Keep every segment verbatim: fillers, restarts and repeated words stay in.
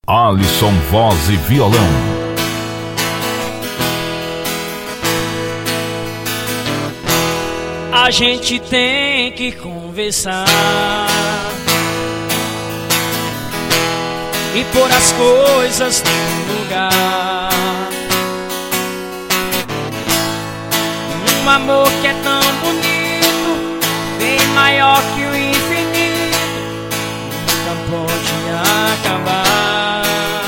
Alisson, voz e violão. A gente tem que conversar e pôr as coisas no lugar. Um amor que é tão bonito, bem maior que o infinito, nunca pode acabar.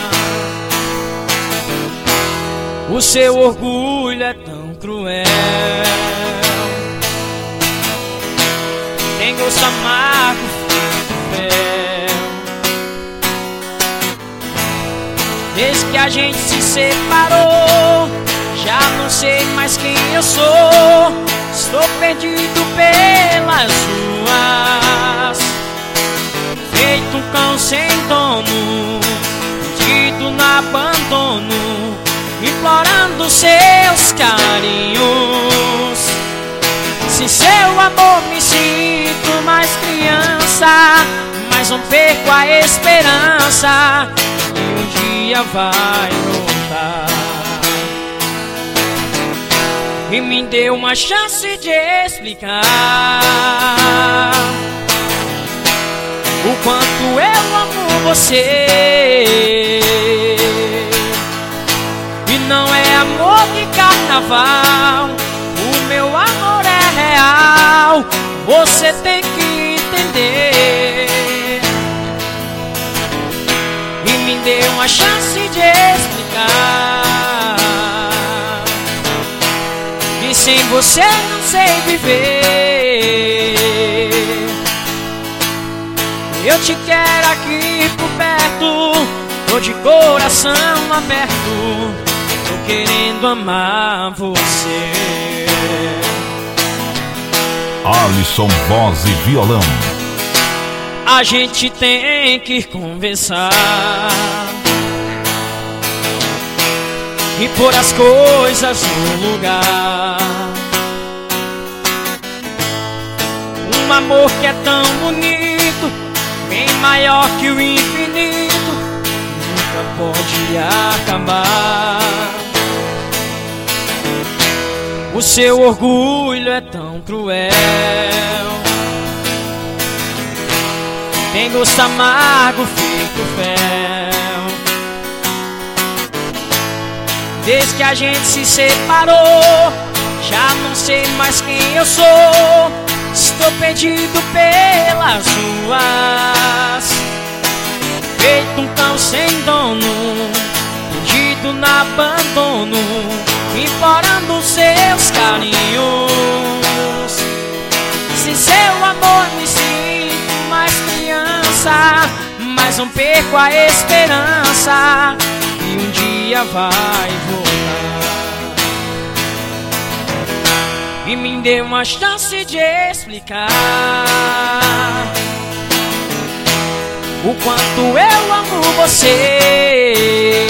O seu orgulho é tão cruel, tem gosto amargo, feito fel. Desde que a gente se separou, já não sei mais quem eu sou. Estou perdido pelas ruas, feito um cão sem dono, perdido no abandono, implorando seus carinhos. Sem seu amor me sinto mais criança, mas não perco a esperança que um dia vai voltar. E me deu uma chance de explicar o quanto eu amo você. E não é amor de carnaval, o meu amor é real, você tem que entender. E me deu uma chance de explicar que sem você não sei viver. Eu te quero aqui por perto, tô de coração aberto, tô querendo amar você. Alisson, voz e violão. A gente tem que conversar e pôr as coisas no lugar. Um amor que é tão bonito, bem maior que o infinito, nunca pode acabar. O seu orgulho é tão cruel, tem gosto amargo, feito fel. Desde que a gente se separou, já não sei mais quem eu sou. Estou perdido pelas ruas, feito um cão sem dono, perdido no abandono, implorando seus carinhos. Sem seu amor me sinto mais criança, mas não perco a esperança que um dia vai voltar. E me deu uma chance de explicar o quanto eu amo você.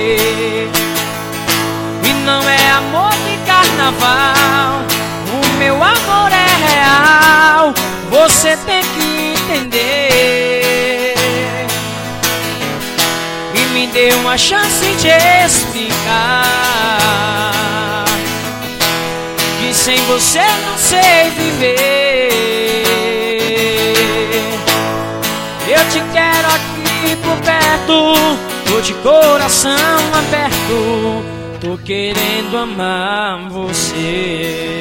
E não é amor de carnaval, o meu amor é real, você tem que entender. E me deu uma chance de explicar que sem você não sei viver. Eu te quero aqui por perto, tô de coração aberto, tô querendo amar você.